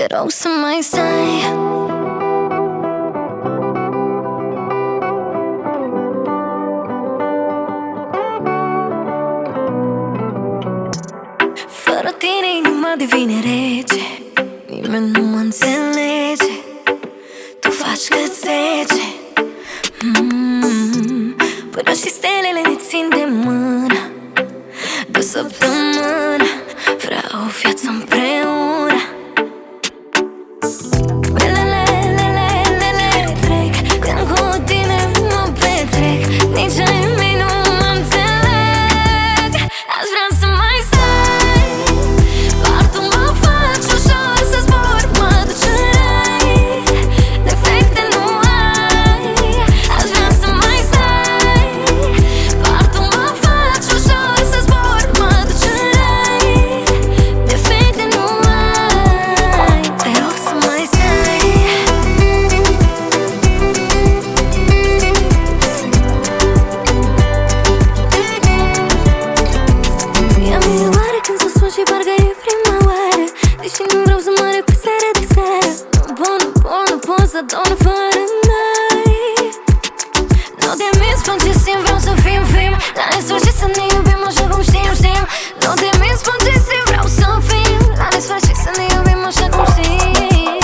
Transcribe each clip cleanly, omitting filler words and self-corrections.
Te rog să mai stai. Fără tine inima devine rece, nimeni nu mă înțelege. Tu faci cât zece, până și stelele ne țin de mână. De săptămână vreau o viață împreună. Trec, când cu tine mă petrec, nici ai mei nu mă înțeleg. Aș vrea să mai stai, doar tu mă faci ușor să zbor, mă duci în rai, defecte nu ai. Aș vrea să mai stai, doar tu mă faci ușor să zbor, mă duci în rai, defecte nu ai. Te rog să mai stai. E miloare când ți-o spun și parcă e prima oară, deși nu vreau să mă repet seara de seară. Nu pot să dorm fără noi. Nu te minți spun ce simt, vreau să fim la nesfârșit, să ne iubim așa cum știm. Nu te minți spun ce simt, vreau să fim la nesfârșit, să ne iubim așa cum știm.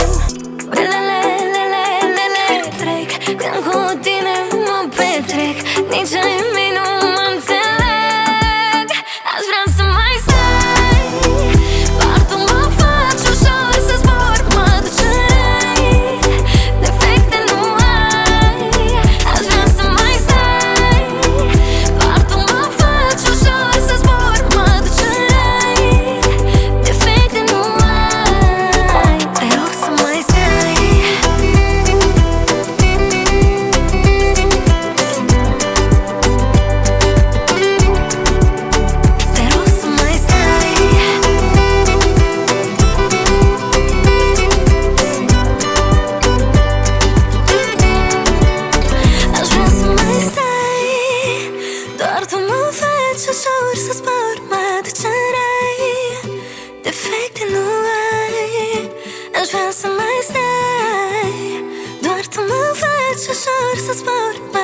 Trec, când cu tine mă petrec, nici ai mei nu mă înțeleg. Aș vrea să mai stai, doar tu mă faci ușor să zbor, mă duci în rai, defecte nu ai. Aș vrea să mai stai, doar tu mă faci ușor să zbor, mă duci în rai, defecte nu ai. Te rog să mai stai. Te rog să mai stai. Aș vrea să mai stai, doar tu mă faci ușor să zbor, mă duci în rai, defecte nu ai. Aș vrea să mai stai, doar tu mă faci ușor să zbor,